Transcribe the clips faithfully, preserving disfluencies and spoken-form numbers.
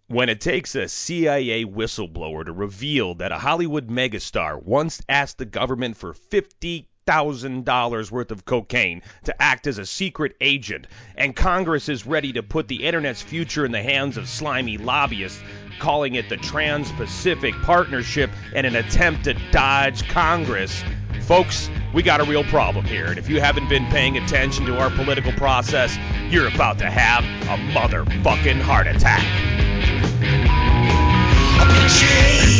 When it takes a C I A whistleblower to reveal that a Hollywood megastar once asked the government for fifty thousand dollars worth of cocaine to act as a secret agent, and Congress is ready to put the internet's future in the hands of slimy lobbyists, calling it the Trans-Pacific Partnership in an attempt to dodge Congress, folks, we got a real problem here, and if you haven't been paying attention to our political process, you're about to have a motherfucking heart attack. I'm in a tree.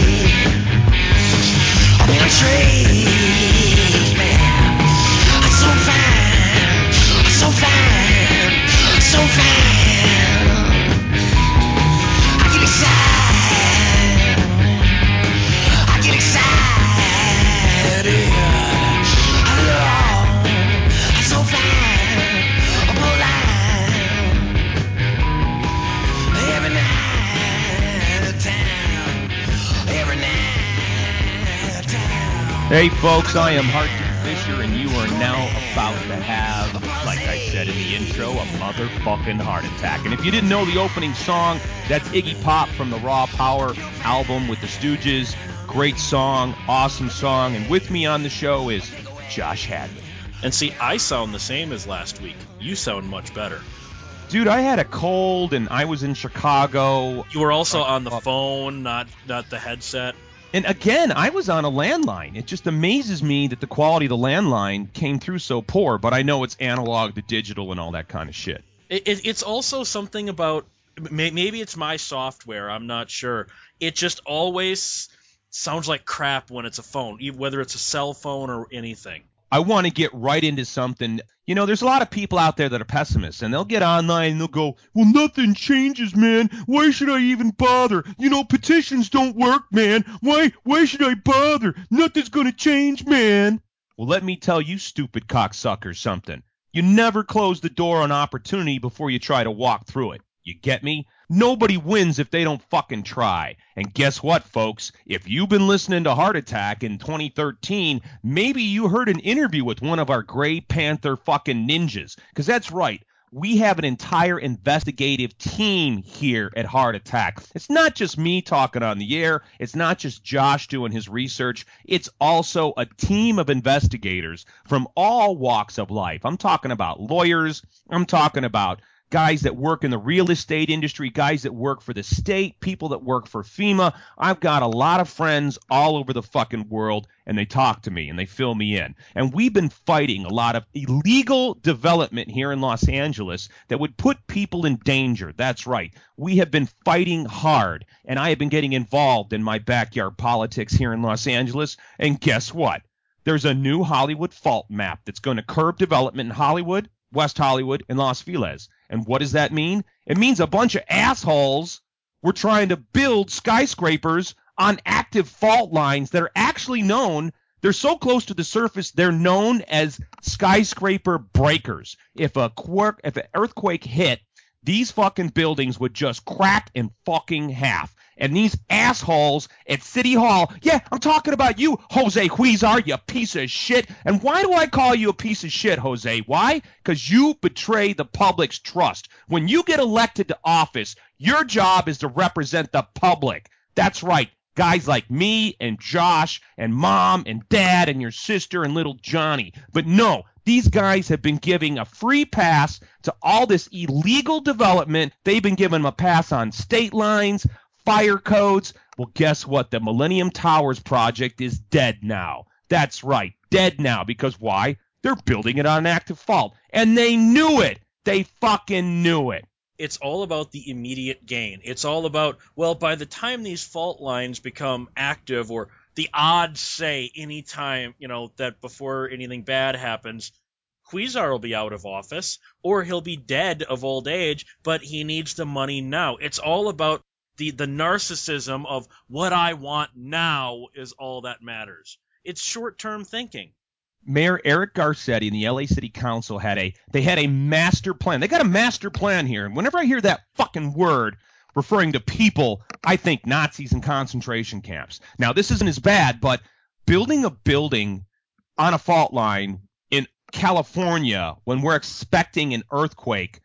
I'm in a tree, man. I'm so fine. I'm so fine. I'm so fine. I get excited. I get excited. I love. I'm so fine. I'm alive. Every night. Hey folks, I am Hartson Fisher, and you are now about to have, like I said in the intro, a motherfucking heart attack. And if you didn't know the opening song, that's Iggy Pop from the Raw Power album with the Stooges. Great song, awesome song. And with me on the show is Josh Hadley. And see, I sound the same as last week. You sound much better. Dude, I had a cold and I was in Chicago. You were also on the phone, not not the headset. And again, I was on a landline. It just amazes me that the quality of the landline came through so poor, but I know it's analog to digital and all that kind of shit. It, it, it's also something about, maybe it's my software, I'm not sure. It just always sounds like crap when it's a phone, whether it's a cell phone or anything. I want to get right into something. You know, there's a lot of people out there that are pessimists, and they'll get online and they'll go, well, nothing changes, man. Why should I even bother? You know, petitions don't work, man. Why why should I bother? Nothing's going to change, man. Well, let me tell you, stupid cocksuckers, something. You never close the door on opportunity before you try to walk through it. You get me? Nobody wins if they don't fucking try. And guess what, folks? If you've been listening to Heart Attack in twenty thirteen, maybe you heard an interview with one of our Grey Panther fucking ninjas. Because that's right. We have an entire investigative team here at Heart Attack. It's not just me talking on the air. It's not just Josh doing his research. It's also a team of investigators from all walks of life. I'm talking about lawyers. I'm talking about guys that work in the real estate industry, guys that work for the state, people that work for FEMA. I've got a lot of friends all over the fucking world, and they talk to me and they fill me in. And we've been fighting a lot of illegal development here in Los Angeles that would put people in danger. That's right. We have been fighting hard, and I have been getting involved in my backyard politics here in Los Angeles. And guess what? There's a new Hollywood fault map that's going to curb development in Hollywood, West Hollywood, and Los Feliz. And what does that mean? It means a bunch of assholes were trying to build skyscrapers on active fault lines that are actually known. They're so close to the surface, they're known as skyscraper breakers. If a quirk, if an earthquake hit, these fucking buildings would just crack in fucking half. And these assholes at City Hall, yeah, I'm talking about you, Jose Huizar, you piece of shit. And why do I call you a piece of shit, Jose? Why? Because you betray the public's trust. When you get elected to office, your job is to represent the public. That's right. Guys like me and Josh and Mom and Dad and your sister and little Johnny. But no, these guys have been giving a free pass to all this illegal development. They've been given a pass on state lines, fire codes. Well, guess what? The Millennium Towers project is dead now. That's right, dead now. Because why? They're building it on an active fault. And they knew it. They fucking knew it. It's all about the immediate gain. It's all about, well, by the time these fault lines become active, or the odds say any time, you know, that before anything bad happens, Huizar will be out of office, or he'll be dead of old age, but he needs the money now. It's all about the, the narcissism of what I want now is all that matters. It's short-term thinking. Mayor Eric Garcetti and the L A City Council had a they had a master plan. They got a master plan here. And whenever I hear that fucking word referring to people, I think Nazis and concentration camps. Now, this isn't as bad, but building a building on a fault line in California when we're expecting an earthquake,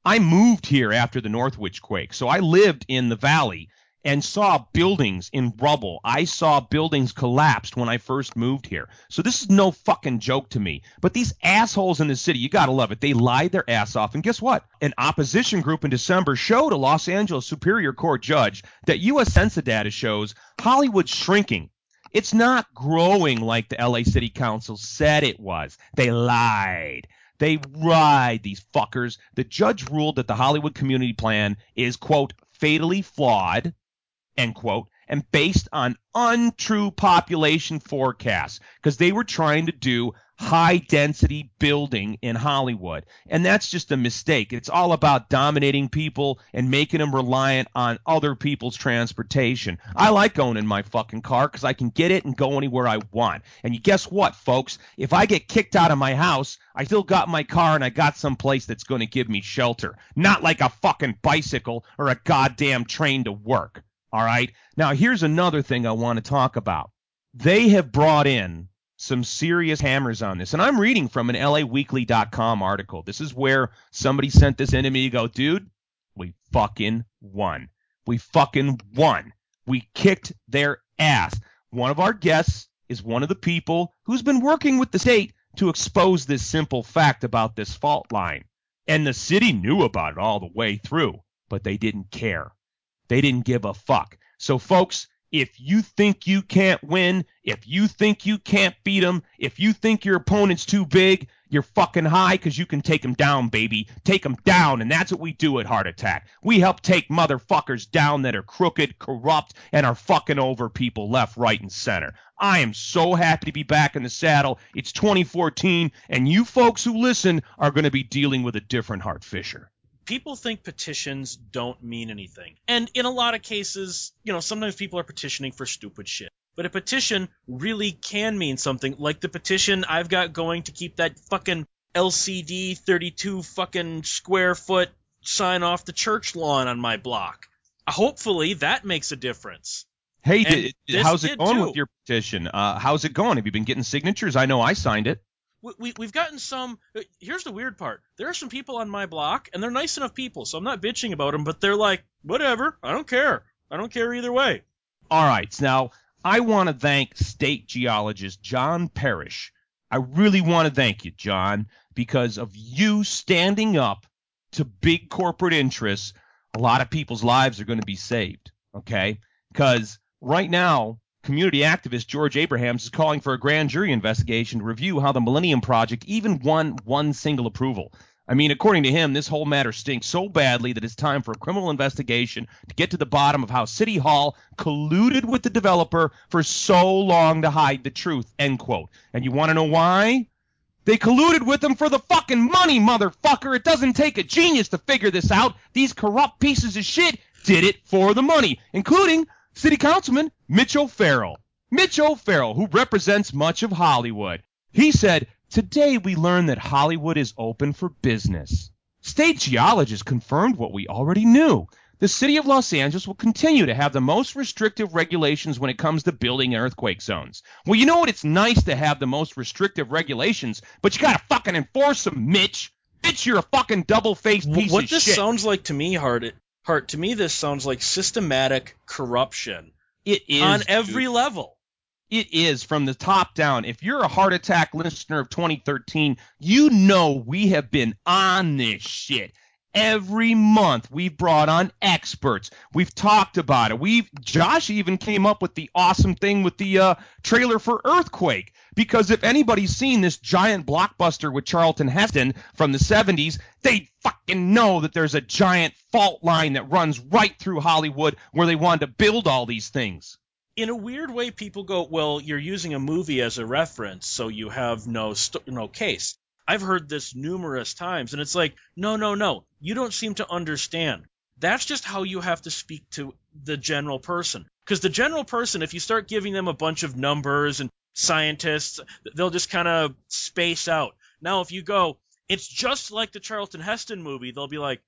I moved here after the Northwich quake, so I lived in the valley and saw buildings in rubble. I saw buildings collapsed when I first moved here. So this is no fucking joke to me. But these assholes in the city, you gotta love it. They lied their ass off. And guess what? An opposition group in December showed a Los Angeles Superior Court judge that U S Census data shows Hollywood's shrinking. It's not growing like the L A City Council said it was. They lied. They lied, these fuckers. The judge ruled that the Hollywood Community Plan is, quote, fatally flawed, end quote, and based on untrue population forecasts because they were trying to do high-density building in Hollywood. And that's just a mistake. It's all about dominating people and making them reliant on other people's transportation. I like owning my fucking car because I can get it and go anywhere I want. And you guess what, folks? If I get kicked out of my house, I still got my car and I got some place that's going to give me shelter. Not like a fucking bicycle or a goddamn train to work. All right? Now, here's another thing I want to talk about. They have brought in some serious hammers on this. And I'm reading from an L A weekly dot com article. This is where somebody sent this in to me to go, dude, we fucking won. We fucking won. We kicked their ass. One of our guests is one of the people who's been working with the state to expose this simple fact about this fault line. And the city knew about it all the way through, but they didn't care. They didn't give a fuck. So, folks, if you think you can't win, if you think you can't beat them, if you think your opponent's too big, you're fucking high because you can take them down, baby. Take them down, and that's what we do at Heart Attack. We help take motherfuckers down that are crooked, corrupt, and are fucking over people left, right, and center. I am so happy to be back in the saddle. It's twenty fourteen, and you folks who listen are going to be dealing with a different Hart Fisher. People think petitions don't mean anything. And in a lot of cases, you know, sometimes people are petitioning for stupid shit. But a petition really can mean something, like the petition I've got going to keep that fucking L C D thirty-two fucking square foot sign off the church lawn on my block. Hopefully that makes a difference. Hey, did, this how's it did going too. with your petition? Uh, how's it going? Have you been getting signatures? I know I signed it. We, we, we've gotten some. Here's the weird part. There are some people on my block, and they're nice enough people, so I'm not bitching about them, but they're like, whatever, I don't care. I don't care either way. All right. Now, I want to thank state geologist John Parrish. I really want to thank you, John, because of you standing up to big corporate interests. A lot of people's lives are going to be saved, okay? Because right now, community activist George Abrahams is calling for a grand jury investigation to review how the Millennium Project even won one single approval. I mean, according to him, this whole matter stinks so badly that it's time for a criminal investigation to get to the bottom of how City Hall colluded with the developer for so long to hide the truth, end quote. And you want to know why? They colluded with them for the fucking money, motherfucker. It doesn't take a genius to figure this out. These corrupt pieces of shit did it for the money, including City Councilman Mitch O'Farrell. Mitch O'Farrell, who represents much of Hollywood. He said, today we learned that Hollywood is open for business. State geologists confirmed what we already knew. The city of Los Angeles will continue to have the most restrictive regulations when it comes to building in earthquake zones. Well, you know what? It's nice to have the most restrictive regulations, but you gotta fucking enforce them, Mitch. Mitch, you're a fucking double-faced piece what of this shit. sounds like to me, Hart, it, Hart, to me this sounds like systematic corruption. It is on dude. every level. It is from the top down. If you're a Heart Attack listener of twenty thirteen, you know we have been on this shit. Every month we've brought on experts. We've talked about it. We've Josh even came up with the awesome thing with the uh, trailer for Earthquake. Because if anybody's seen this giant blockbuster with Charlton Heston from the seventies, they fucking know that there's a giant fault line that runs right through Hollywood where they wanted to build all these things. In a weird way, people go, well, you're using a movie as a reference, so you have no st- no case. I've heard this numerous times, and it's like, no, no, no. You don't seem to understand. That's just how you have to speak to the general person. Because the general person, if you start giving them a bunch of numbers and scientists, they'll just kind of space out. Now, if you go, it's just like the Charlton Heston movie, they'll be like,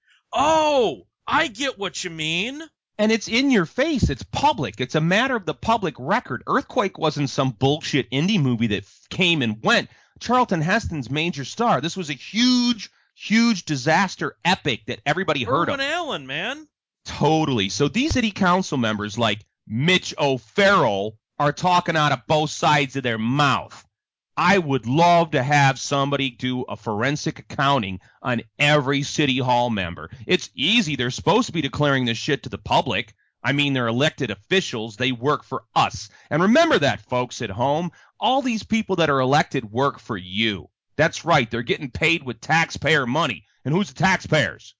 oh, I get what you mean. And it's in your face. It's public. It's a matter of the public record. Earthquake wasn't some bullshit indie movie that came and went. Charlton Heston's major star. This was a huge huge disaster epic that everybody heard Irwin of. Allen, man. Totally. So these city council members like Mitch O'Farrell are talking out of both sides of their mouth. I would love to have somebody do a forensic accounting on every city hall member. It's easy. They're supposed to be declaring this shit to the public. I mean, they're elected officials. They work for us. And remember that, folks at home. All these people that are elected work for you. That's right. They're getting paid with taxpayer money. And who's the taxpayers?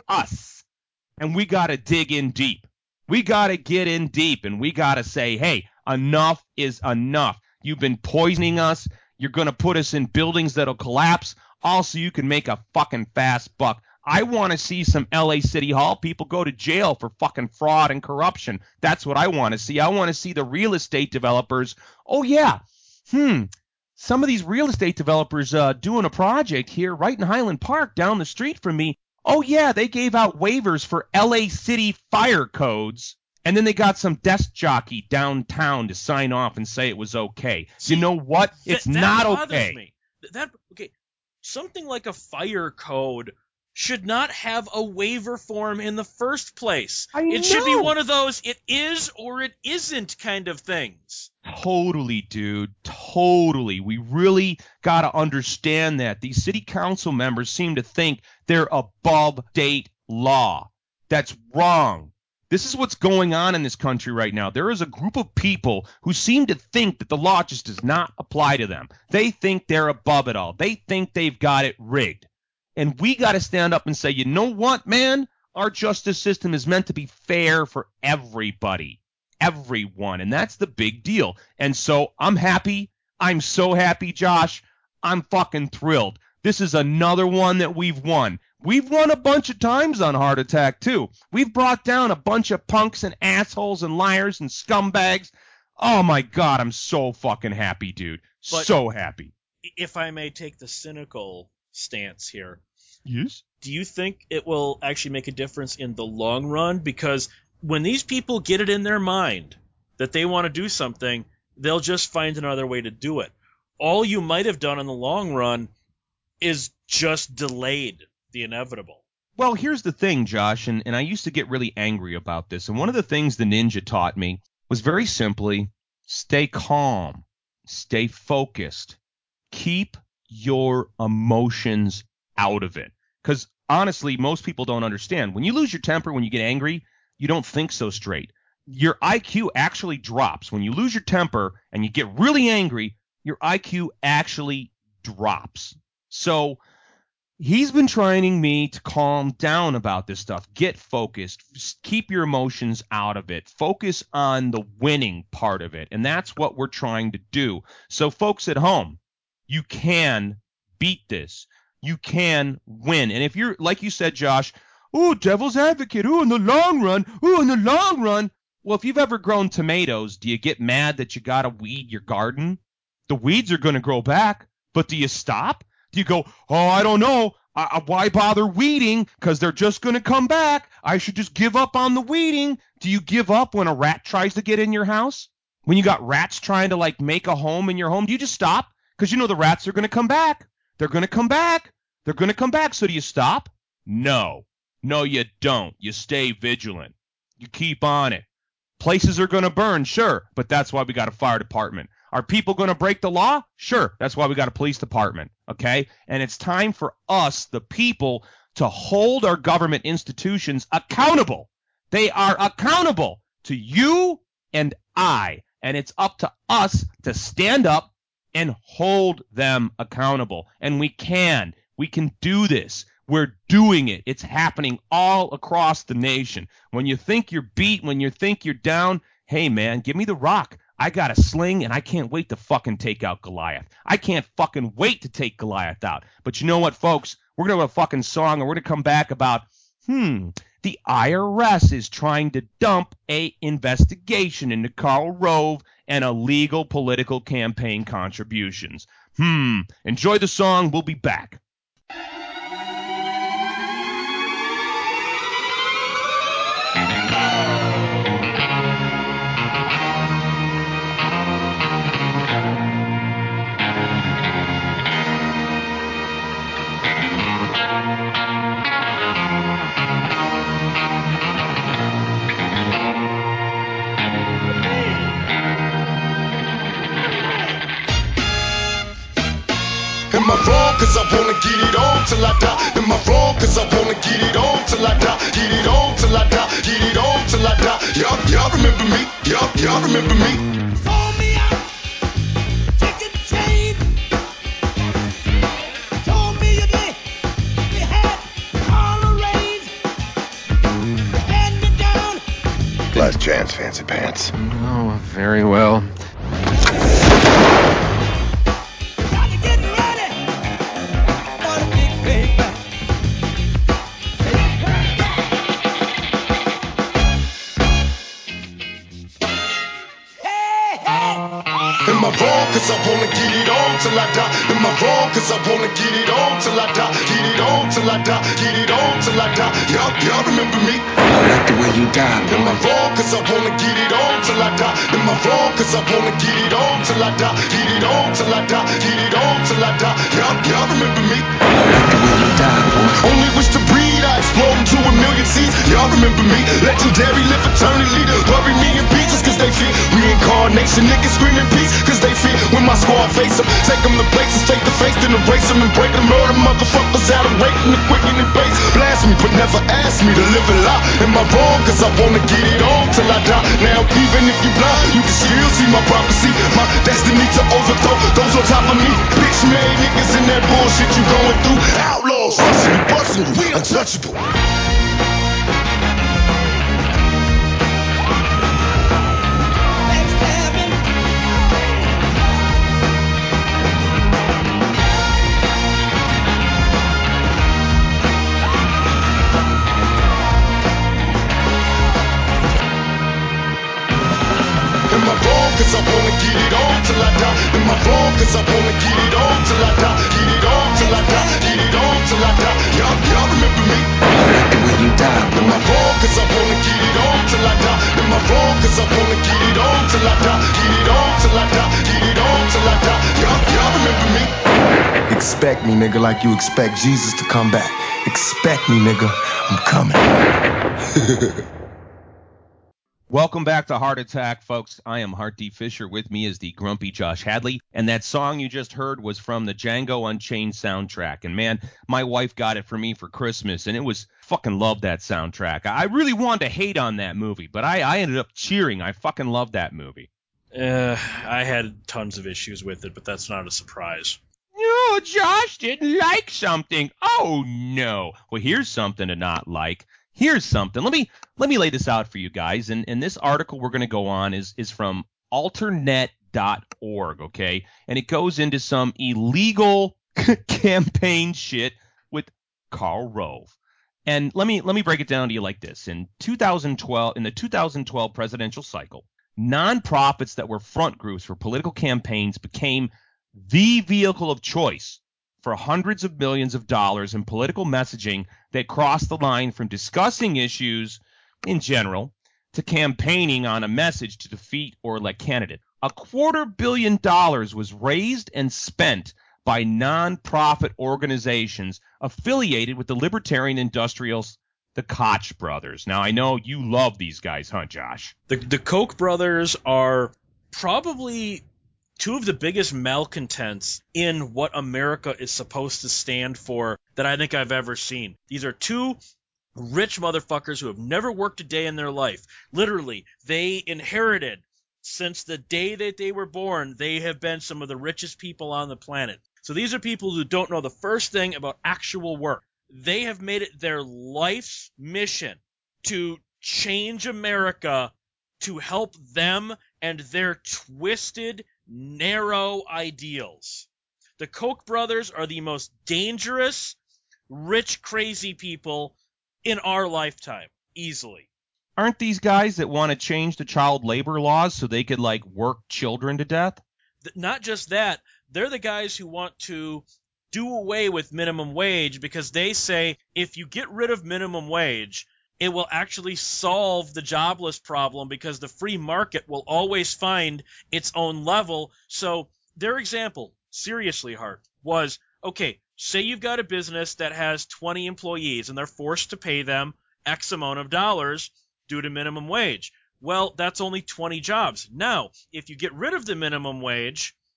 Us. And we got to dig in deep. We got to get in deep, and we got to say, hey, enough is enough. You've been poisoning us. You're going to put us in buildings that'll collapse. Also, you can make a fucking fast buck. I want to see some L A City Hall people go to jail for fucking fraud and corruption. That's what I want to see. I want to see the real estate developers. Oh, yeah. Hmm. Some of these real estate developers uh, doing a project here right in Highland Park down the street from me. Oh, yeah, they gave out waivers for L A City fire codes. And then they got some desk jockey downtown to sign off and say it was okay. See, you know what? It's that, that not bothers okay. Me. That okay. Something like a fire code should not have a waiver form in the first place. I it should be know. one of those it is or it isn't kind of things. Totally, dude. Totally. We really got to understand that. These city council members seem to think they're above state law. That's wrong. This is what's going on in this country right now. There is a group of people who seem to think that the law just does not apply to them. They think they're above it all. They think they've got it rigged. And we got to stand up and say, you know what, man? Our justice system is meant to be fair for everybody, everyone. And that's the big deal. And so I'm happy. I'm so happy, Josh. I'm fucking thrilled. This is another one that we've won. We've won a bunch of times on Heart Attack, too. We've brought down a bunch of punks and assholes and liars and scumbags. Oh, my God, I'm so fucking happy, dude. But so happy. If I may take the cynical stance here. Yes? Do you think it will actually make a difference in the long run? Because when these people get it in their mind that they want to do something, they'll just find another way to do it. All you might have done in the long run is just delayed the inevitable. Well, here's the thing, Josh, and, and I used to get really angry about this. And one of the things the ninja taught me was very simply stay calm, stay focused, keep your emotions out of it. Because honestly, most people don't understand. When you lose your temper, when you get angry, you don't think so straight. Your I Q actually drops. When you lose your temper and you get really angry, your I Q actually drops. So he's been training me to calm down about this stuff. Get focused. Keep your emotions out of it. Focus on the winning part of it. And that's what we're trying to do. So folks at home, you can beat this. You can win. And if you're, like you said, Josh, oh, devil's advocate, oh, in the long run, oh, in the long run. Well, if you've ever grown tomatoes, do you get mad that you got to weed your garden? The weeds are going to grow back, but do you stop? Do you go, oh, I don't know. I, I, why bother weeding? Because they're just going to come back. I should just give up on the weeding. Do you give up when a rat tries to get in your house? When you got rats trying to, like, make a home in your home, do you just stop? Because you know the rats are going to come back. They're going to come back. They're going to come back. So do you stop? No. No, you don't. You stay vigilant. You keep on it. Places are going to burn, sure, but that's why we got a fire department. Are people going to break the law? Sure, that's why we got a police department, okay? And it's time for us, the people, to hold our government institutions accountable. They are accountable to you and I, and it's up to us to stand up and hold them accountable. And we can. We can do this. We're doing it. It's happening all across the nation. When you think you're beat, when you think you're down, hey, man, give me the rock. I got a sling, and I can't wait to fucking take out Goliath. I can't fucking wait to take Goliath out. But you know what, folks? We're going to have a fucking song, and we're going to come back about, hmm, the I R S is trying to dump a investigation into Karl Rove and illegal political campaign contributions. Hmm, enjoy the song. We'll be back. on till I die. Am I wrong? Cause I wanna get it on till I die. Get it on till I die. Get it on till I die. Y'all, y'all remember me? Y'all, y'all remember me? Sold me out, chicken chain. Told me you did, you had all arranged. Stand me down. Last chance, fancy pants. Oh, very well. Got to get ready for the big payback. Hey, hey. Am I wrong? Cause I wanna get it on till I die. Am I wrong? Cause I wanna get it on till I die. Get it on till I die. Get it on till I die. Y'all, y'all remember me? I like the way you die, Am I boy. wrong? Cause I wanna get it on till I die. Am I wrong? Cause I wanna get it on till I die. Get it on till I die. Get it on till I die. Y'all, y'all remember me? I like the way you die, boy. Only wish to breed, I explode into a million seeds. Y'all remember me? Legendary, live eternally. Bury me in pieces cause they fear reincarnation. Niggas screaming peace cause they fear when my squad face them. Take them to places, take the face, then erase them and break them. Murder motherfuckers out of rating and quicken and base. Blast me, but never ask me to live a lie. Am I wrong? Cause I wanna get it on till I die. Now, even if you blind, you can still see my prophecy. My destiny to overthrow those on top of me. Bitch made niggas in that bullshit you going through. Outlaws, rushing you, busting you, we untouchable. Backstabbing. Am I wrong? Cause I wanna get it on till I die. Am I wrong? Cause I wanna get it on till I die. Get it on till I die. Get it on till I die. Y'all, y'all remember me? I like the way you die, Am I boy. wrong? Cause I wanna get it on till I die. Am I wrong? Cause I wanna get it on till I die. Get it on till I die. Get it on till I die. Y'all, y'all remember me? Expect me, nigga, like you expect Jesus to come back. Expect me, nigga. I'm coming. Welcome back to Heart Attack, folks. I am Hart D. Fisher. With me is the grumpy Josh Hadley. And that song you just heard was from the Django Unchained soundtrack. And man, my wife got it for me for Christmas, and it was fucking loved that soundtrack. I really wanted to hate on that movie, but I, I ended up cheering. I fucking loved that movie. Uh, I had tons of issues with it, but that's not a surprise. No, Josh didn't like something. Oh, no. Well, here's something to not like. Here's something. Let me let me lay this out for you guys. And, and this article we're going to go on is, is from alternet dot org, okay? And it goes into some illegal campaign shit with Karl Rove. And let me let me break it down to you like this. In two thousand twelve, in the two thousand twelve presidential cycle, nonprofits that were front groups for political campaigns became the vehicle of choice for hundreds of millions of dollars in political messaging that crossed the line from discussing issues in general to campaigning on a message to defeat or elect candidate. A quarter billion dollars was raised and spent by nonprofit organizations affiliated with the libertarian industrials, the Koch brothers. Now, I know you love these guys, huh, Josh? The the Koch brothers are probably two of the biggest malcontents in what America is supposed to stand for that I think I've ever seen. These are two rich motherfuckers who have never worked a day in their life. Literally, they inherited, since the day that they were born, they have been some of the richest people on the planet. So these are people who don't know the first thing about actual work. They have made it their life's mission to change America, to help them and their twisted, narrow ideals. The Koch brothers are the most dangerous, rich, crazy people in our lifetime, easily. Aren't these guys that want to change the child labor laws so they could, like, work children to death? Not just that, they're the guys who want to do away with minimum wage because they say if you get rid of minimum wage, it will actually solve the jobless problem because the free market will always find its own level. So their example, seriously, Hart, was, okay, say you've got a business that has twenty employees and they're forced to pay them X amount of dollars due to minimum wage. Well, that's only twenty jobs. Now, if you get rid of the minimum wage,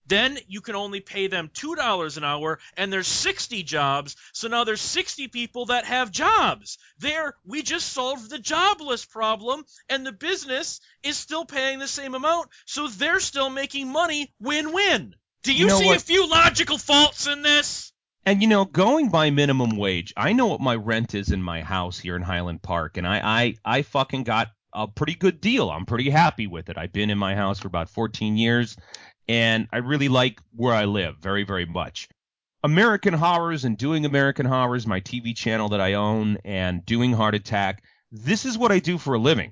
Then you can only pay them two dollars an hour, and there's sixty jobs, so now there's sixty people that have jobs. There, we just solved the jobless problem, and the business is still paying the same amount, so they're still making money, win-win. Do you, You know see what? a few logical faults in this? And, you know, going by minimum wage, I know what my rent is in my house here in Highland Park, and I, I, I fucking got a pretty good deal. I'm pretty happy with it. I've been in my house for about fourteen years, and I really like where I live very, very much. American Horrors and Doing American Horrors, my T V channel that I own, and Doing Heart Attack, this is what I do for a living.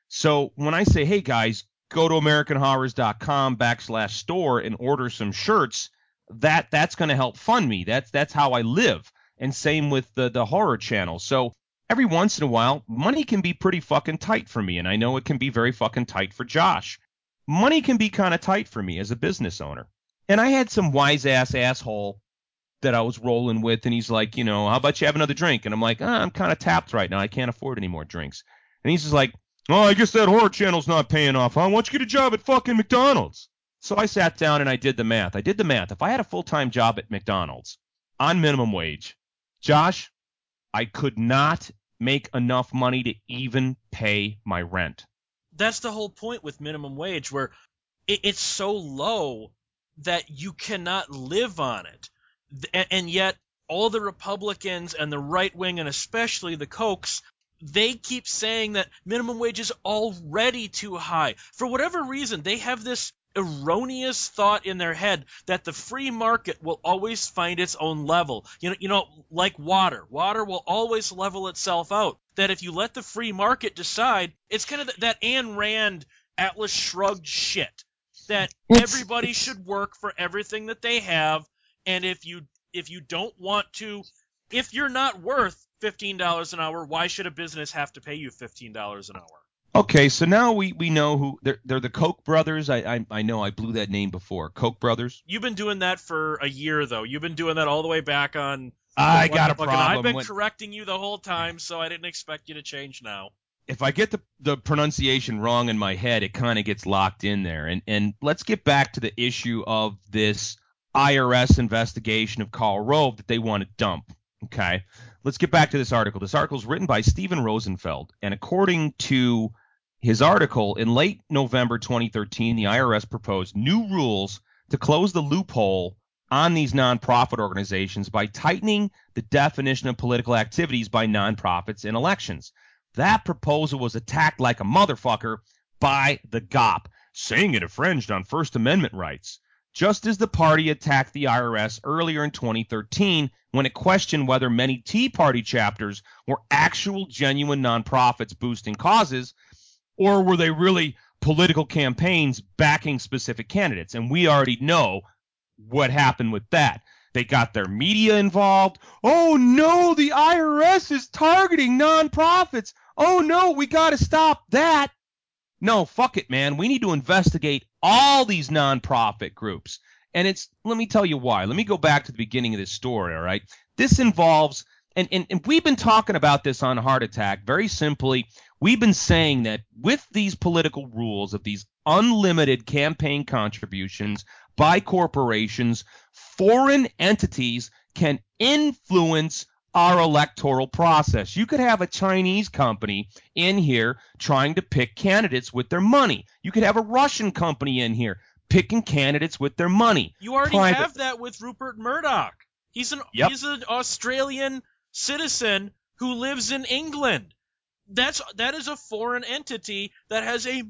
So when I say, hey, guys, go to americanhorrors.com backslash store and order some shirts, that that's going to help fund me. That's that's how I live. And same with the, the horror channel. So every once in a while, money can be pretty fucking tight for me, and I know it can be very fucking tight for Josh. Money can be kind of tight for me as a business owner. And I had some wise-ass asshole that I was rolling with, and he's like, you know, how about you have another drink? And I'm like, ah, I'm kind of tapped right now. I can't afford any more drinks. And he's just like, oh, I guess that horror channel's not paying off, huh? Why don't you get a job at fucking McDonald's? So I sat down and I did the math. I did the math. If I had a full-time job at McDonald's on minimum wage, Josh, I could not make enough money to even pay my rent. That's the whole point with minimum wage, where it, it's so low that you cannot live on it. And, and yet all the Republicans and the right wing, and especially the Kochs, they keep saying that minimum wage is already too high. For whatever reason, they have this erroneous thought in their head that the free market will always find its own level. You know, you know, like water. Water will always level itself out. That if you let the free market decide, it's kind of th- that Ayn Rand Atlas Shrugged shit. That It's- everybody should work for everything that they have, and if you if you don't want to, if you're not worth fifteen dollars an hour, why should a business have to pay you fifteen dollars an hour? Okay, so now we, we know who they're. They're the Koch brothers. I, I I know I blew that name before. Koch brothers. You've been doing that for a year, though. You've been doing that all the way back on. I What got the a fuck- and I've problem been with- correcting you the whole time, so I didn't expect you to change now. If I get the, the pronunciation wrong in my head, it kind of gets locked in there. And and let's get back to the issue of this I R S investigation of Karl Rove that they want to dump. Okay, let's get back to this article. This article is written by Steven Rosenfeld, and according to his article, in late November twenty thirteen, the I R S proposed new rules to close the loophole on these nonprofit organizations by tightening the definition of political activities by nonprofits in elections. That proposal was attacked like a motherfucker by the G O P, saying it infringed on First Amendment rights, just as the party attacked the I R S earlier in twenty thirteen when it questioned whether many Tea Party chapters were actual genuine nonprofits boosting causes, or were they really political campaigns backing specific candidates. And we already know what happened with that. They got their media involved. Oh, no, the I R S is targeting nonprofits. Oh, no, we got to stop that. No, fuck it, man. We need to investigate all these nonprofit groups. And it's, let me tell you why. Let me go back to the beginning of this story, all right? This involves, and, and, and we've been talking about this on Heart Attack very simply. We've been saying that with these political rules of these unlimited campaign contributions by corporations, foreign entities can influence our electoral process. You could have a Chinese company in here trying to pick candidates with their money. You could have a Russian company in here picking candidates with their money. You already Private- have that with Rupert Murdoch. He's an Yep. he's an Australian citizen who lives in England. That's that is a foreign entity that has a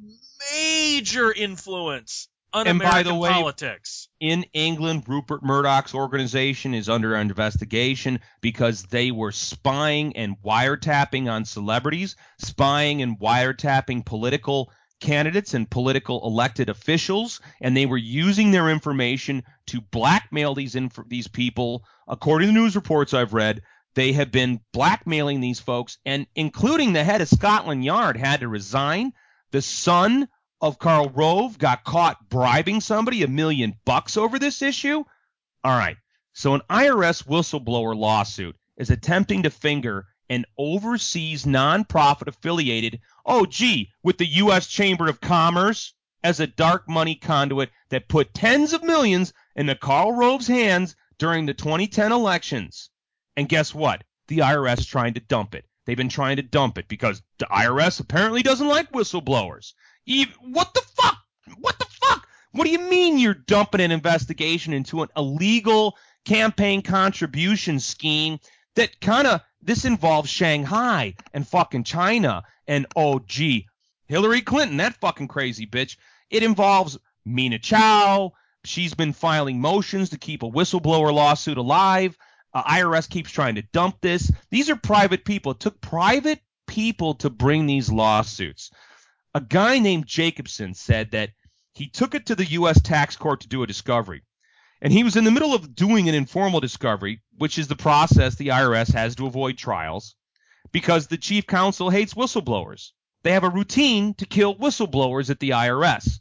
major influence on And by American the way, politics. In England, Rupert Murdoch's organization is under investigation because they were spying and wiretapping on celebrities, spying and wiretapping political candidates and political elected officials, and they were using their information to blackmail these inf- these people. According to news reports I've read, they have been blackmailing these folks, and including the head of Scotland Yard had to resign. The son of Karl Rove got caught bribing somebody a million bucks over this issue. All right. So an I R S whistleblower lawsuit is attempting to finger an overseas nonprofit affiliated, oh, gee, with the U S Chamber of Commerce as a dark money conduit that put tens of millions into Karl Rove's hands during the twenty ten elections. And guess what? The I R S is trying to dump it. They've been trying to dump it because the I R S apparently doesn't like whistleblowers. Even, what the fuck? What the fuck? What do you mean you're dumping an investigation into an illegal campaign contribution scheme that kind of, this involves Shanghai and fucking China and, oh, gee, Hillary Clinton, that fucking crazy bitch. It involves Mina Chow. She's been filing motions to keep a whistleblower lawsuit alive. Uh, I R S keeps trying to dump this. These are private people. It took private people to bring these lawsuits. A guy named Jacobson said that he took it to the U S tax court to do a discovery. And he was in the middle of doing an informal discovery, which is the process the I R S has to avoid trials, because the chief counsel hates whistleblowers. They have a routine to kill whistleblowers at the I R S.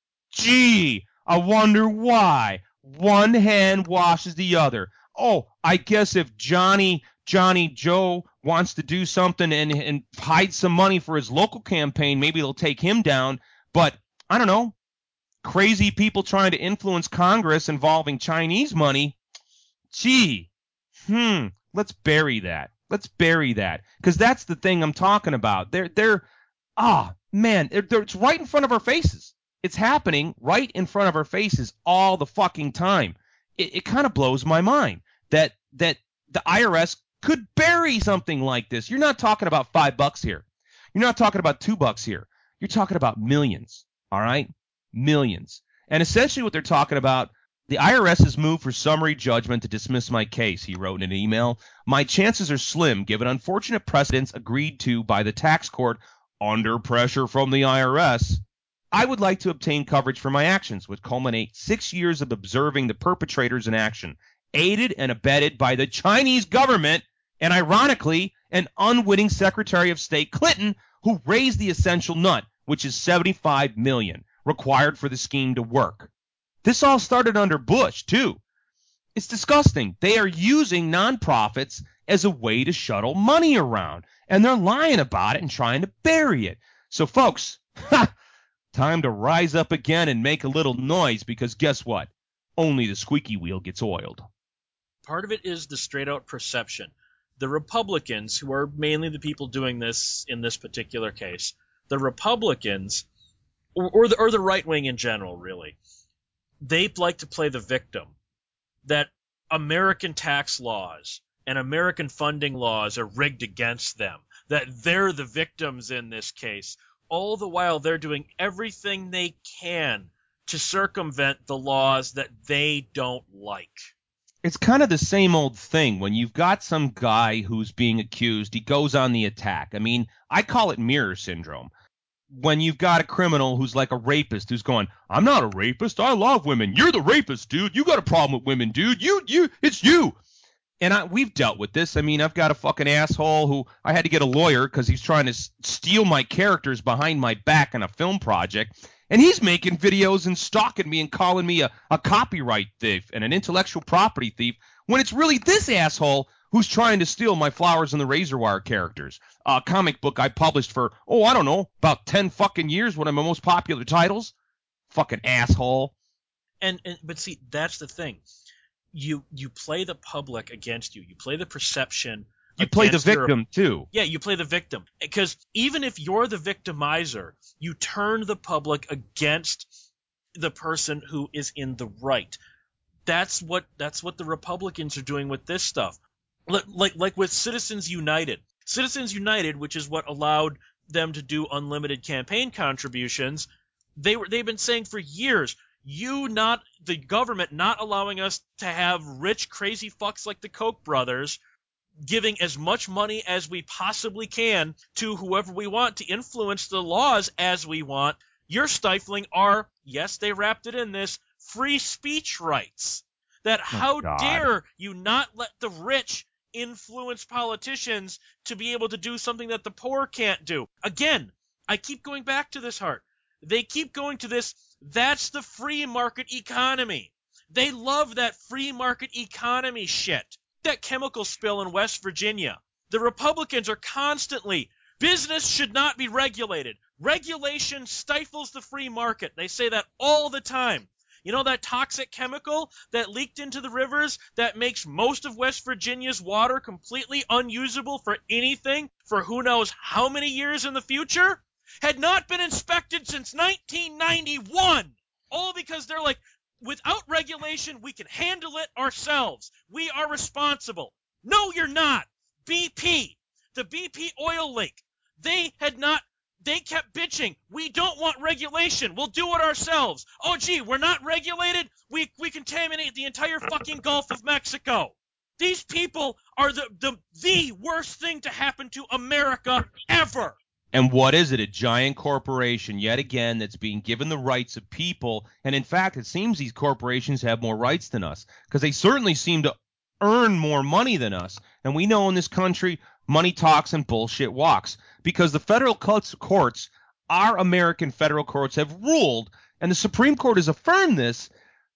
Gee, I wonder why. One hand washes the other. Oh, I guess if Johnny Johnny Joe wants to do something and, and hide some money for his local campaign, maybe they'll take him down. But I don't know. Crazy people trying to influence Congress involving Chinese money. Gee, hmm, let's bury that. Let's bury that. Because that's the thing I'm talking about. They're, they're, ah, man, they're, they're, it's right in front of our faces. It's happening right in front of our faces all the fucking time. It, it kind of blows my mind that that the I R S could bury something like this. You're not talking about five bucks here. You're not talking about two bucks here. You're talking about millions, all right? Millions. And essentially what they're talking about, the I R S has moved for summary judgment to dismiss my case, he wrote in an email. My chances are slim given unfortunate precedents agreed to by the tax court under pressure from the I R S. I would like to obtain coverage for my actions, which culminate six years of observing the perpetrators in action, aided and abetted by the Chinese government and, ironically, an unwitting Secretary of State Clinton who raised the essential nut, which is seventy-five million dollars required for the scheme to work. This all started under Bush, too. It's disgusting. They are using nonprofits as a way to shuttle money around, and they're lying about it and trying to bury it. So, folks, ha! Time to rise up again and make a little noise, because guess what? Only the squeaky wheel gets oiled. Part of it is the straight-out perception. The Republicans, who are mainly the people doing this in this particular case, the Republicans, or, or the, or the right wing in general, really, they like to play the victim. That American tax laws and American funding laws are rigged against them. That they're the victims in this case. All the while, they're doing everything they can to circumvent the laws that they don't like. It's kind of the same old thing. When you've got some guy who's being accused, he goes on the attack. I mean, I call it mirror syndrome. When you've got a criminal who's like a rapist who's going, I'm not a rapist, I love women. You're the rapist, dude. You got a problem with women, dude. You, you, it's you. And I, we've dealt with this. I mean, I've got a fucking asshole who I had to get a lawyer because he's trying to s- steal my characters behind my back in a film project. And he's making videos and stalking me and calling me a, a copyright thief and an intellectual property thief when it's really this asshole who's trying to steal my Flowers and the Razor Wire characters. A comic book I published for, oh, I don't know, about ten fucking years, one of my most popular titles. Fucking asshole. And, and but see, that's the thing. You you play the public against you. You play the perception. You play the your- victim, too. Yeah, you play the victim. Because even if you're the victimizer, you turn the public against the person who is in the right. That's what that's what the Republicans are doing with this stuff. Like like, like with Citizens United. Citizens United, which is what allowed them to do unlimited campaign contributions, they were they've been saying for years, you not the government not allowing us to have rich crazy fucks like the Koch brothers giving as much money as we possibly can to whoever we want to influence the laws as we want. You're stifling our, yes, they wrapped it in this, free speech rights. That how God. dare you not let the rich influence politicians to be able to do something that the poor can't do. Again, I keep going back to this, Hart. They keep going to this, that's the free market economy. They love that free market economy shit. That chemical spill in West Virginia. The Republicans are constantly, business should not be regulated. Regulation stifles the free market. They say that all the time. You know that toxic chemical that leaked into the rivers that makes most of West Virginia's water completely unusable for anything for who knows how many years in the future? Had not been inspected since nineteen ninety-one. All because they're like, without regulation, we can handle it ourselves. We are responsible. No, you're not. B P, the B P oil leak, they had not, they kept bitching. We don't want regulation. We'll do it ourselves. Oh, gee, we're not regulated. We we contaminate the entire fucking Gulf of Mexico. These people are the, the, the worst thing to happen to America ever. And what is it? A giant corporation, yet again, that's being given the rights of people. And in fact, it seems these corporations have more rights than us because they certainly seem to earn more money than us. And we know in this country, money talks and bullshit walks because the federal courts, our American federal courts, have ruled, and the Supreme Court has affirmed this.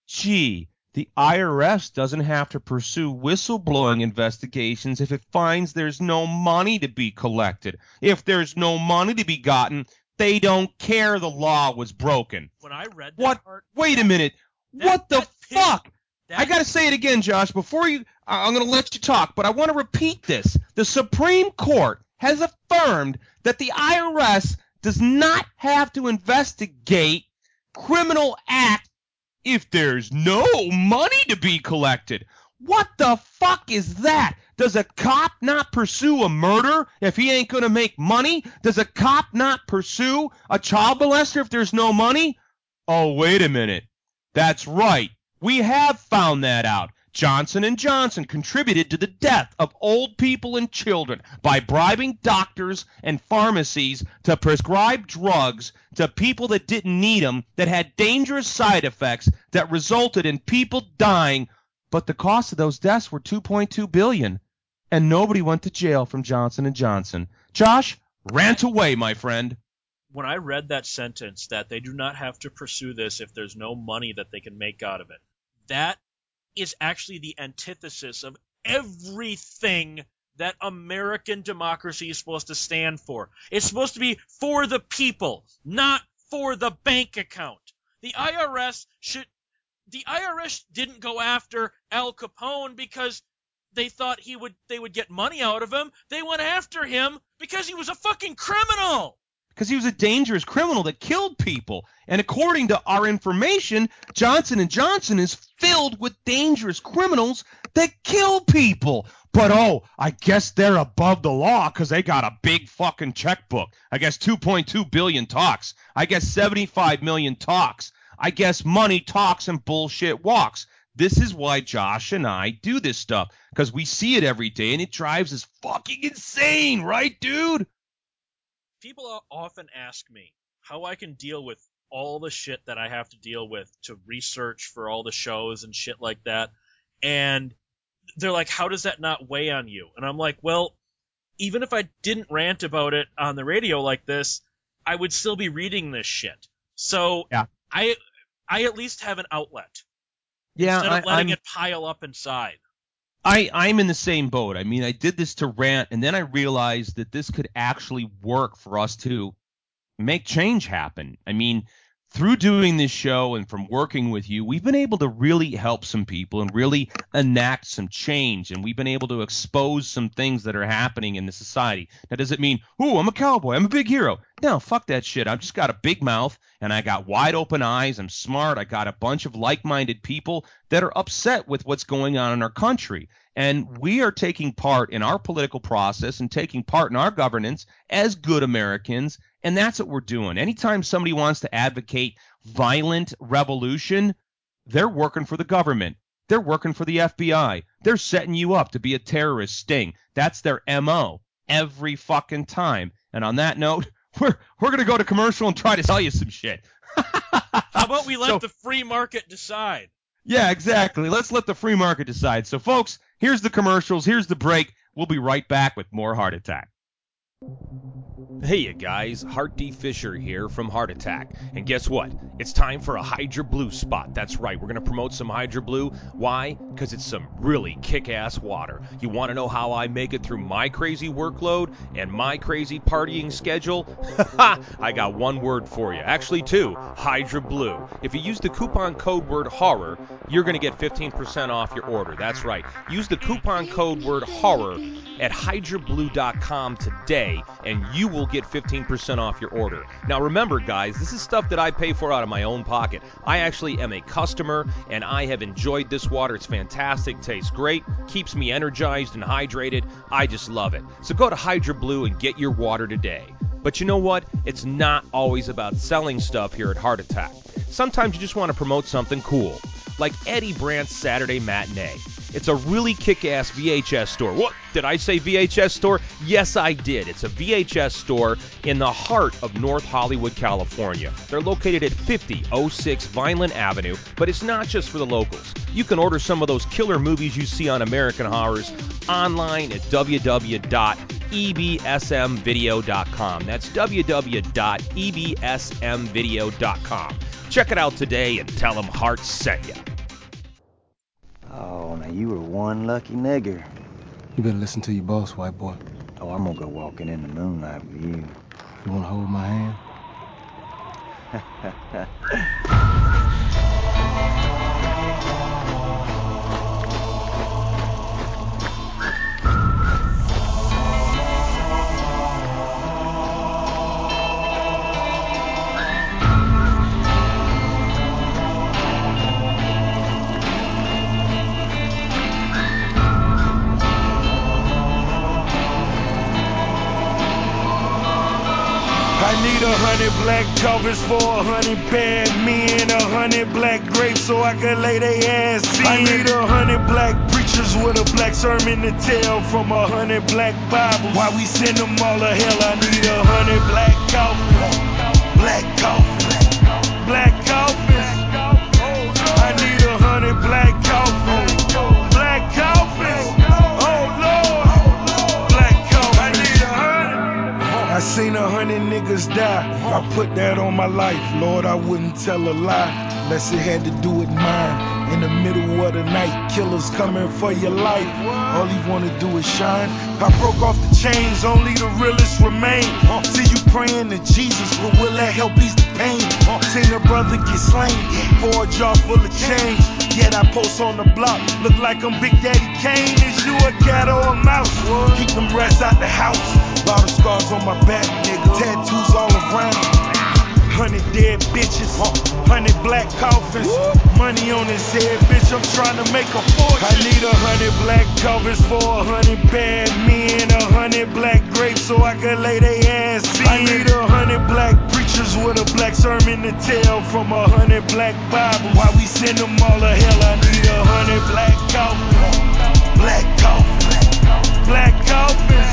Gee, the I R S doesn't have to pursue whistleblowing investigations if it finds there's no money to be collected. If there's no money to be gotten, they don't care the law was broken. When I read that What? part, Wait that, a minute. that, What the that pissed, fuck? that, I got to say it again, Josh, before you – I'm going to let you talk, but I want to repeat this. The Supreme Court has affirmed that the I R S does not have to investigate criminal acts if there's no money to be collected. What the fuck is that? Does a cop not pursue a murder if he ain't going to make money? Does a cop not pursue a child molester if there's no money? Oh, wait a minute. That's right. We have found that out. Johnson and Johnson contributed to the death of old people and children by bribing doctors and pharmacies to prescribe drugs to people that didn't need them, that had dangerous side effects that resulted in people dying. But the cost of those deaths were two point two billion dollars, and nobody went to jail from Johnson and Johnson. Josh, rant away, my friend. When I read that sentence that they do not have to pursue this if there's no money that they can make out of it, that is actually the antithesis of everything that American democracy is supposed to stand for. It's supposed to be for the people, not for the bank account. The I R S should the I R S didn't go after Al Capone because they thought he would they would get money out of him. They went after him because he was a fucking criminal. Because he was a dangerous criminal that killed people. And according to our information, Johnson and Johnson is filled with dangerous criminals that kill people. But, oh, I guess they're above the law because they got a big fucking checkbook. I guess two point two billion talks. I guess seventy-five million talks. I guess money talks and bullshit walks. This is why Josh and I do this stuff, because we see it every day and it drives us fucking insane, right, dude? People often ask me how I can deal with all the shit that I have to deal with to research for all the shows and shit like that. And they're like, how does that not weigh on you? And I'm like, well, even if I didn't rant about it on the radio like this, I would still be reading this shit. So yeah. I I at least have an outlet. Yeah, instead of I, letting I'm... it pile up inside. I, I'm in the same boat. I mean, I did this to rant, and then I realized that this could actually work for us to make change happen. I mean, through doing this show and from working with you, we've been able to really help some people and really enact some change, and we've been able to expose some things that are happening in the society. Now, does it mean, ooh, I'm a cowboy, I'm a big hero? No, fuck that shit. I've just got a big mouth, and I got wide open eyes. I'm smart. I got a bunch of like-minded people that are upset with what's going on in our country. And we are taking part in our political process and taking part in our governance as good Americans, and that's what we're doing. Anytime somebody wants to advocate violent revolution, they're working for the government. They're working for the F B I. They're setting you up to be a terrorist sting. That's their M O every fucking time. And on that note, we're we're going to go to commercial and try to sell you some shit. How about we let So- the free market decide? Yeah, exactly. Let's let the free market decide. So, folks, here's the commercials. Here's the break. We'll be right back with more Heart Attack. Hey you guys, Hart D. Fisher here from Heart Attack. And guess what? It's time for a Hydra Blue spot. That's right, we're going to promote some Hydra Blue. Why? Because it's some really kick-ass water. You want to know how I make it through my crazy workload and my crazy partying schedule? Ha! I got one word for you. Actually two, Hydra Blue. If you use the coupon code word HORROR, you're going to get fifteen percent off your order. That's right. Use the coupon code word HORROR at hydra blue dot com today, and you will get fifteen percent off your order. Now remember, guys, this is stuff that I pay for out of my own pocket. I actually am a customer, and I have enjoyed this water. It's fantastic, tastes great, keeps me energized and hydrated. I just love it. So go to Hydra Blue and get your water today. But you know what? It's not always about selling stuff here at Heart Attack. Sometimes you just want to promote something cool, like Eddie Brandt's Saturday Matinee. It's a really kick-ass V H S store. What? Did I say V H S store? Yes, I did. It's a V H S store in the heart of North Hollywood, California. They're located at fifty oh six Vineland Avenue, but it's not just for the locals. You can order some of those killer movies you see on American Horrors online at w w w dot e b s m video dot com. That's w w w dot e b s m video dot com. Check it out today and tell them Heart sent you. Oh, now you were one lucky nigger. You better listen to your boss, white boy. Oh, I'm gonna go walking in the moonlight with you. You wanna hold my hand? I need a hundred black covers for a hundred bad men, a hundred black grapes so I can lay they ass in. I need a hundred black preachers with a black sermon to tell from a hundred black Bibles. Why we send them all to hell? I need a hundred black coffins, black coffins, black coffins. I need a hundred black coffins, black coffins. Oh Lord, black coffins. I need a hundred. I seen a hundred niggas die. I put that on my life. Lord, I wouldn't tell a lie unless it had to do with mine. In the middle of the night, killers coming for your life. All he wanna do is shine. I broke off the chains, only the realest remain. See you praying to Jesus, but will that help ease the pain? Seen a brother get slain for a jar full of change. Yet I post on the block, look like I'm Big Daddy Kane. Is you a cat or a mouse? Keep them rats out the house. Lot of scars on my back, nigga. Tattoos all around. Hundred dead bitches, hundred black coffins. Money on his head, bitch, I'm trying to make a fortune. I need a hundred black covers for a hundred bad men, a hundred black grapes so I can lay they ass in. I need a hundred black preachers with a black sermon to tell from a hundred black Bibles. Why we send them all to hell? I need a hundred black coffins, black coffins, black coffins.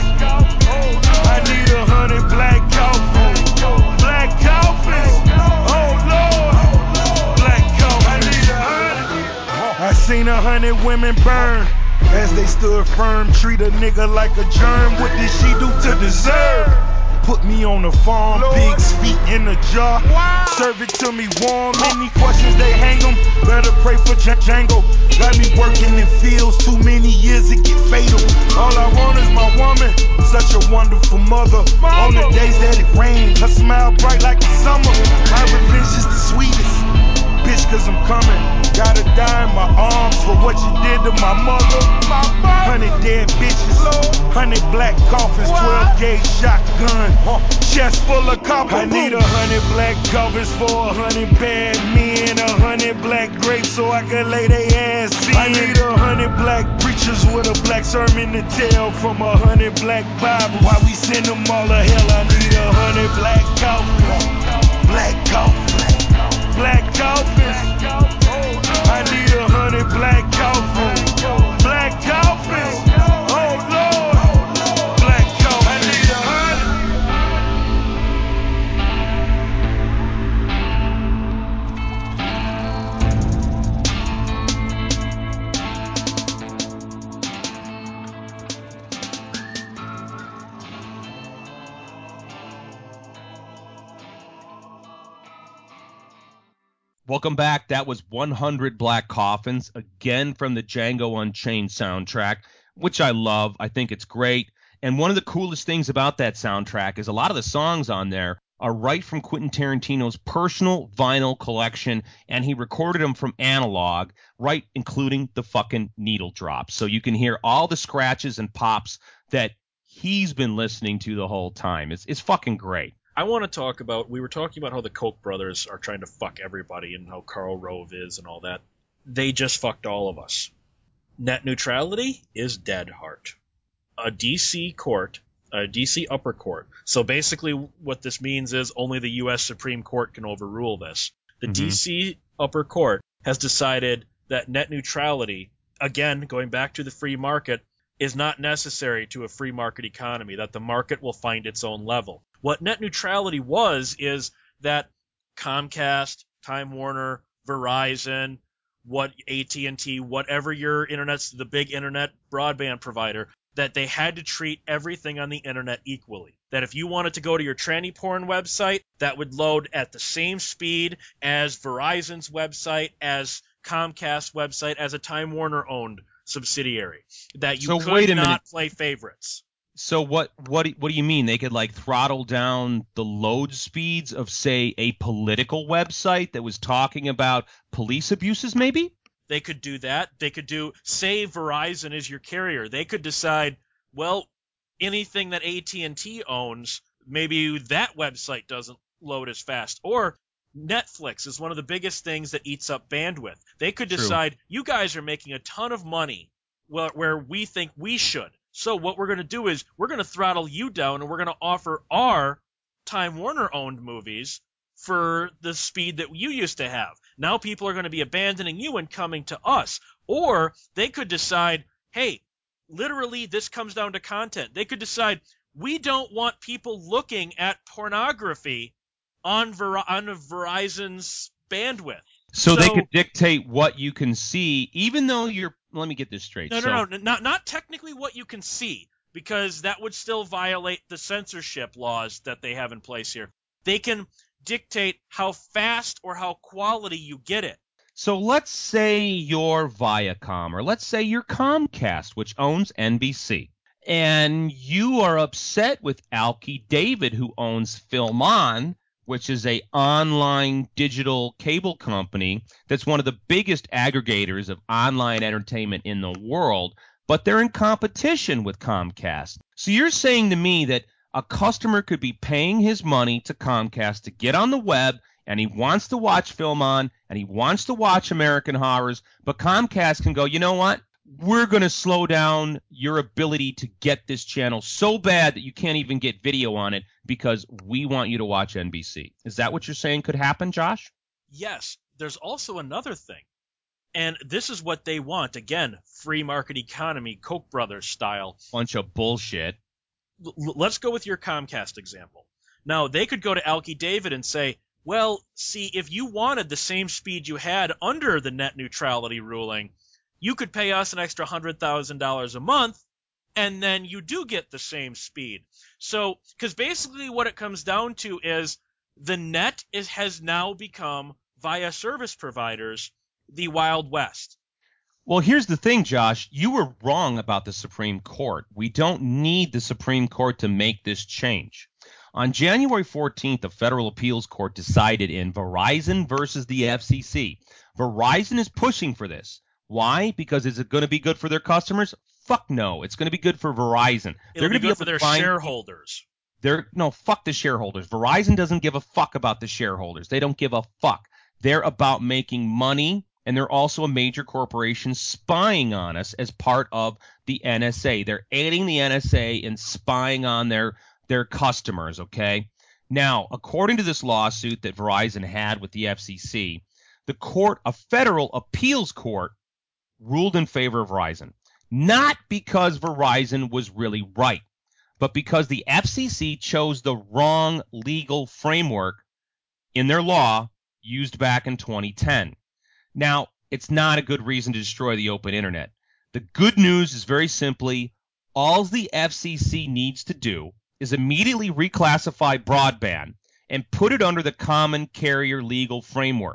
I need a hundred black coffins, black coffins. Oh Lord, black coffins. I need a hundred. I seen a hundred women burn as they stood firm. Treat a nigga like a germ. What did she do to deserve? Put me on the farm, pigs feet in a jar. Serve it to me warm. Any questions they hang 'em. Better pray for J- Django. Got me working in fields. Too many years it get fatal. All I want is my woman. Such a wonderful mother. On the days that it rained, her smile bright like the summer. My revenge is the sweetest. Bitch, cause I'm coming. Gotta die in my arms for what you did to my mother. Hundred dead bitches, hundred black coffins, twelve gauge shotgun, chest full of copper. I need a hundred black covers for a hundred bad men, a hundred black grapes so I can lay they ass in. I need a hundred black preachers with a black sermon to tell from a hundred black Bibles. Why we send them all to hell? I need a hundred black coffins, black coffins, black coffins. I need a hundred black coffins, black coffins. Oh Lord, black coffins. I need a hundred. Welcome back. That was one hundred Black Coffins, again from the Django Unchained soundtrack, which I love. I think it's great. And one of the coolest things about that soundtrack is a lot of the songs on there are right from Quentin Tarantino's personal vinyl collection, and he recorded them from analog, right, including the fucking needle drops. So you can hear all the scratches and pops that he's been listening to the whole time. It's it's fucking great. I want to talk about, we were talking about how the Koch brothers are trying to fuck everybody and how Karl Rove is and all that. They just fucked all of us. Net neutrality is dead, Hart. A D C court, a D C upper court. So basically what this means is only the U S Supreme Court can overrule this. The Mhm. D C upper court has decided that net neutrality, again, going back to the free market, is not necessary to a free market economy, that the market will find its own level. What net neutrality was is that Comcast, Time Warner, Verizon, what A T and T, whatever your internet's the big internet broadband provider, that they had to treat everything on the internet equally. That if you wanted to go to your tranny porn website, that would load at the same speed as Verizon's website, as Comcast's website, as a Time Warner owned subsidiary. That you So could wait a not minute. play favorites. So what what do- what do you mean? They could like throttle down the load speeds of, say, a political website that was talking about police abuses, maybe? They could do that. They could do, say Verizon is your carrier. They could decide, well, anything that A T and T owns, maybe that website doesn't load as fast. Or Netflix is one of the biggest things that eats up bandwidth. They could True. decide, you guys are making a ton of money where, where we think we should. So what we're going to do is we're going to throttle you down and we're going to offer our Time Warner owned movies for the speed that you used to have. Now people are going to be abandoning you and coming to us. Or they could decide, hey, literally this comes down to content. They could decide, we don't want people looking at pornography on, Ver- on Verizon's bandwidth. So, they So- could dictate what you can see, even though you're. Let me get this straight. No, so, no, no, not not technically what you can see, because that would still violate the censorship laws that they have in place here. They can dictate how fast or how quality you get it. So let's say you're Viacom, or let's say you're Comcast, which owns N B C, and you are upset with Alki David, who owns Film On, which is a online digital cable company that's one of the biggest aggregators of online entertainment in the world, but they're in competition with Comcast. So you're saying to me that a customer could be paying his money to Comcast to get on the web, and he wants to watch Film On, and he wants to watch American Horrors, but Comcast can go, you know what? We're going to slow down your ability to get this channel so bad that you can't even get video on it because we want you to watch N B C. Is that what you're saying could happen, Josh? Yes, there's also another thing. And this is what they want. Again, free market economy, Koch brothers style. Bunch of bullshit. L- let's go with your Comcast example. Now, they could go to Alki David and say, well, see, if you wanted the same speed you had under the net neutrality ruling, you could pay us an extra one hundred thousand dollars a month, and then you do get the same speed. So, because basically what it comes down to is the net is, has now become, via service providers, the Wild West. Well, here's the thing, Josh. You were wrong about the Supreme Court. We don't need the Supreme Court to make this change. On January fourteenth, the Federal Appeals Court decided in Verizon versus the F C C. Verizon is pushing for this. Why? Because is it going to be good for their customers? Fuck no. It's going to be good for Verizon. It'll They're be going to good for be their able to find shareholders. They're no fuck the shareholders. Verizon doesn't give a fuck about the shareholders. They don't give a fuck. They're about making money, and they're also a major corporation spying on us as part of the N S A. They're aiding the N S A and spying on their their customers, okay? Now, according to this lawsuit that Verizon had with the F C C, the court, a federal appeals court, ruled in favor of Verizon. Not because Verizon was really right, but because the F C C chose the wrong legal framework in their law used back in twenty ten. Now, it's not a good reason to destroy the open internet. The good news is very simply, all the F C C needs to do is immediately reclassify broadband and put it under the common carrier legal framework.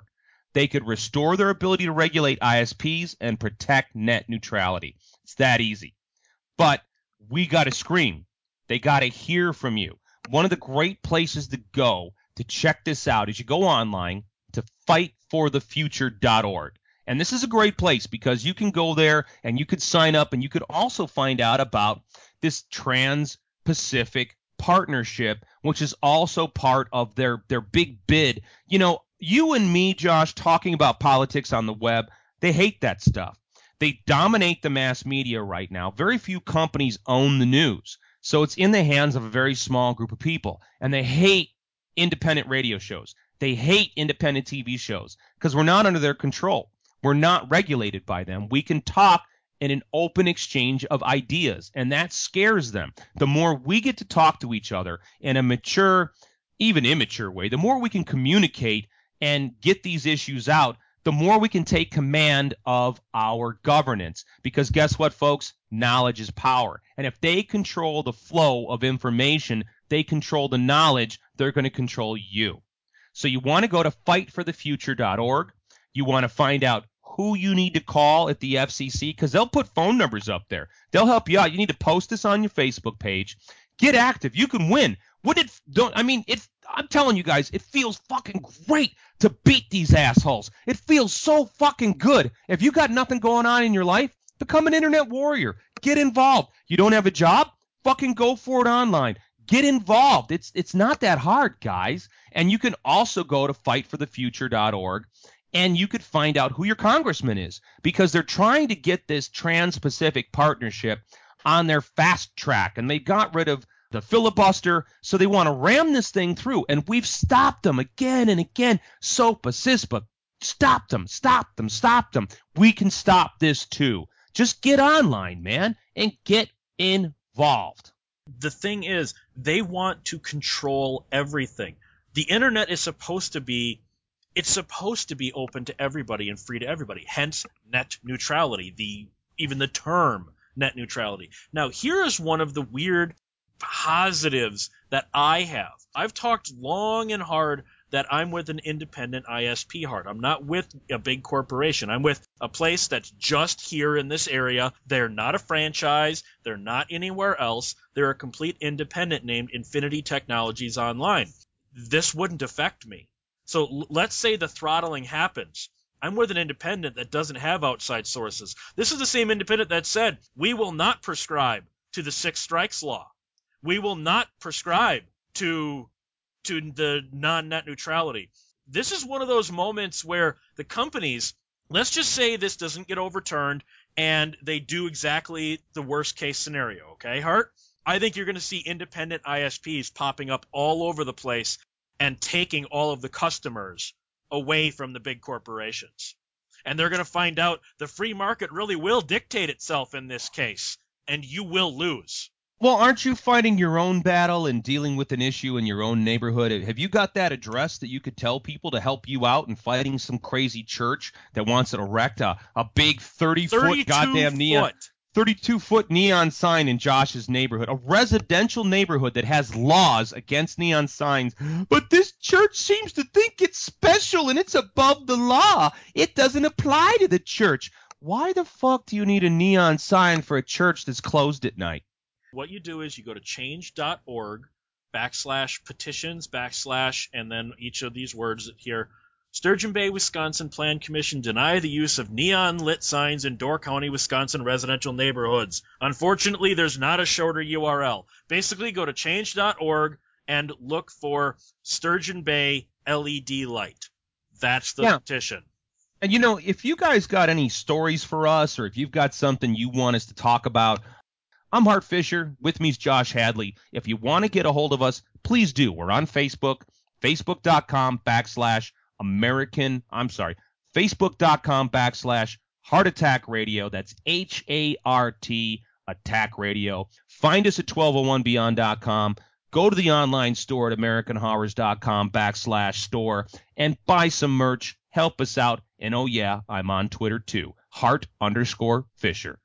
They could restore their ability to regulate I S Ps and protect net neutrality. It's that easy. But we got to scream. They got to hear from you. One of the great places to go to check this out is you go online to fight for the future dot org. And this is a great place because you can go there and you could sign up, and you could also find out about this Trans-Pacific Partnership, which is also part of their, their big bid. You know, you and me, Josh, talking about politics on the web, they hate that stuff. They dominate the mass media right now. Very few companies own the news. So it's in the hands of a very small group of people. And they hate independent radio shows. They hate independent T V shows because we're not under their control. We're not regulated by them. We can talk in an open exchange of ideas, and that scares them. The more we get to talk to each other in a mature, even immature way, the more we can communicate and get these issues out, the more we can take command of our governance. Because guess what, folks? Knowledge is power. And if they control the flow of information, they control the knowledge, they're going to control you. So you want to go to fight for the future dot org. You want to find out who you need to call at the F C C, because they'll put phone numbers up there. They'll help you out. You need to post this on your Facebook page. Get active. You can win. Would it don't I mean it I'm telling you guys, it feels fucking great to beat these assholes. It feels so fucking good. If you got nothing going on in your life, become an internet warrior. Get involved. You don't have a job? Fucking go for it online. Get involved. It's it's not that hard, guys. And you can also go to fight for the future dot org. And you could find out who your congressman is, because they're trying to get this Trans-Pacific Partnership on their fast track, and they got rid of the filibuster, so they want to ram this thing through, and we've stopped them again and again. SOPA, CISPA, stop them, stop them, stop them. We can stop this too. Just get online, man, and get involved. The thing is, they want to control everything. The internet is supposed to be It's supposed to be open to everybody and free to everybody, hence net neutrality, the even the term net neutrality. Now, here is one of the weird positives that I have. I've talked long and hard that I'm with an independent I S P heart. I'm not with a big corporation. I'm with a place that's just here in this area. They're not a franchise. They're not anywhere else. They're a complete independent named Infinity Technologies Online. This wouldn't affect me. So l- let's say the throttling happens. I'm with an independent that doesn't have outside sources. This is the same independent that said, we will not prescribe to the Six Strikes Law. We will not prescribe to to the non-net neutrality. This is one of those moments where the companies, let's just say this doesn't get overturned and they do exactly the worst case scenario, okay, Hart? I think you're going to see independent I S Ps popping up all over the place and taking all of the customers away from the big corporations. And they're going to find out the free market really will dictate itself in this case, and you will lose. Well, aren't you fighting your own battle and dealing with an issue in your own neighborhood? Have you got that address that you could tell people to help you out in fighting some crazy church that wants to erect a, a big thirty-foot goddamn neon, thirty-two-foot neon sign in Josh's neighborhood, a residential neighborhood that has laws against neon signs? But this church seems to think it's special and it's above the law. It doesn't apply to the church. Why the fuck do you need a neon sign for a church that's closed at night? What you do is you go to change.org backslash petitions backslash and then each of these words here. Sturgeon Bay, Wisconsin Plan Commission deny the use of neon lit signs in Door County, Wisconsin residential neighborhoods. Unfortunately, there's not a shorter U R L. Basically, go to change dot org and look for Sturgeon Bay L E D light. That's the Yeah. petition. And, you know, if you guys got any stories for us or if you've got something you want us to talk about, I'm Hart Fisher. With me is Josh Hadley. If you want to get a hold of us, please do. We're on Facebook, facebook.com backslash American, I'm sorry, facebook.com backslash Heart Attack Radio. That's H A R T Attack Radio. Find us at twelve oh one beyond dot com. Go to the online store at american horrors dot com backslash store and buy some merch. Help us out. And oh yeah, I'm on Twitter too. Hart underscore Fisher.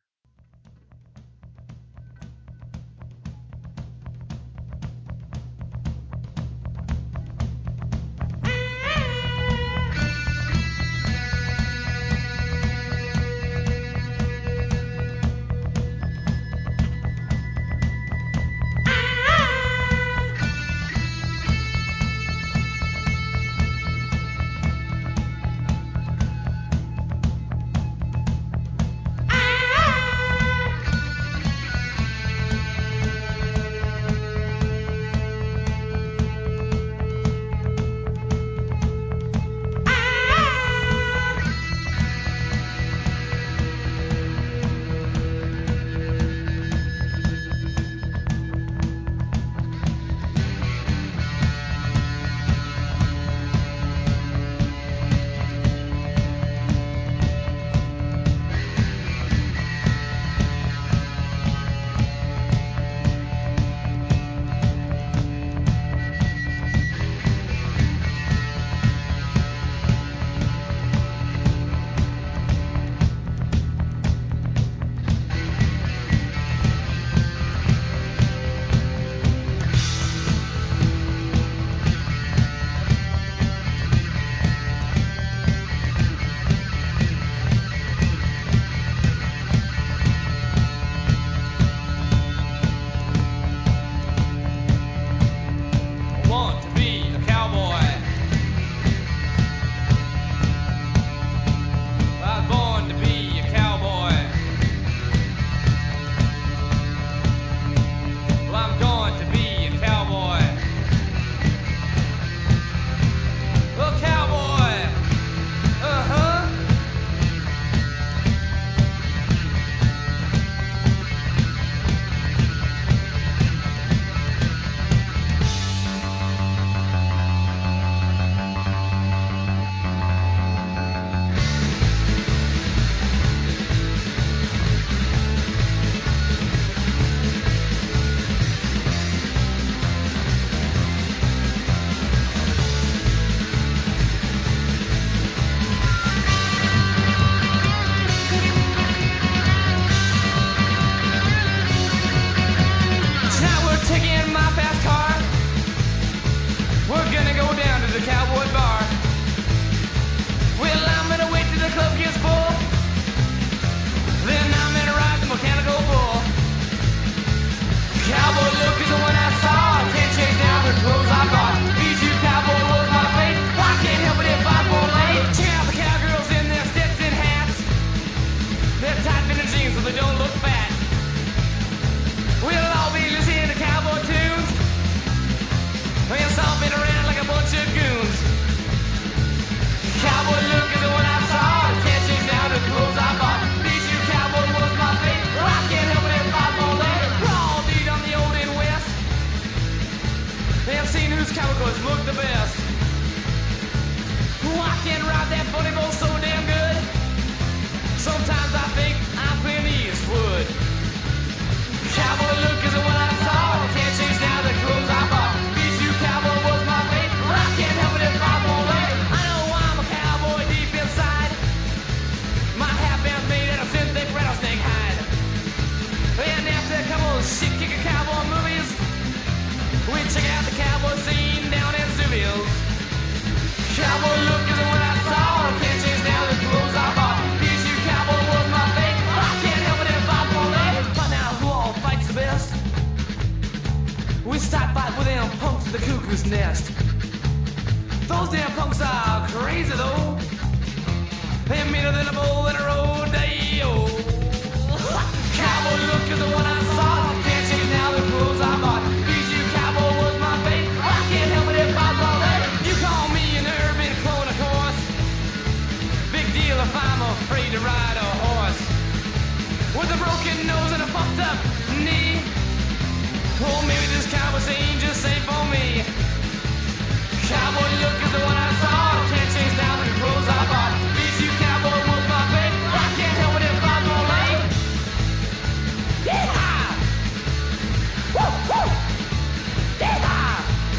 cuckoo's nest. Those damn punks are crazy though. They're meaner than a bull in a rodeo. Cowboy look is the one I saw. Can't change now the clothes I bought. Bijou cowboy was my fate. I can't help it if I fall late. You call me an urban clone, of course. Big deal if I'm afraid to ride a horse. With a broken nose and a fucked up knee. Oh, maybe this cowboy ain't just safe for me. Cowboy look is the one I saw. Can't change now the clothes I bought. Bijou cowboy was my fate. I can't help it if I'm fall late. Yeehaw! Woo, woo! Yeehaw!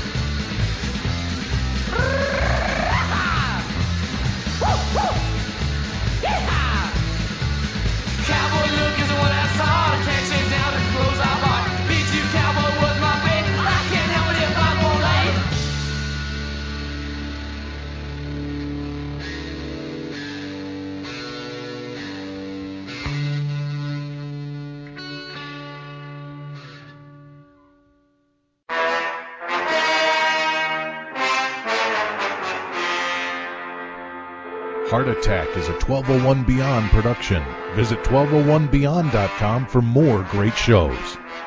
Woo, woo! Yeehaw! Cowboy look is the one I saw. Can't change now the clothes I bought. Bijou cowboy was my fate. I can't help it if I'm fall late. Heart Attack is a twelve oh one Beyond production. Visit twelve oh one beyond dot com for more great shows.